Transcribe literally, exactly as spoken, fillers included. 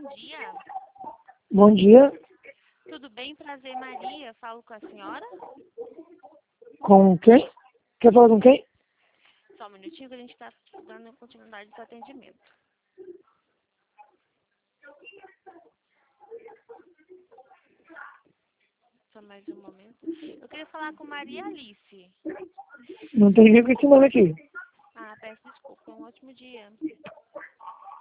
dia. Bom dia. Tudo bem? Prazer, Maria. Falo com a senhora? Com quem? Quer falar com quem? Só um minutinho que a gente está dando continuidade do atendimento. Só mais um momento. Eu queria falar com Maria Alice. Não tem ninguém com esse nome aqui. Ah, peço desculpa. Um ótimo dia.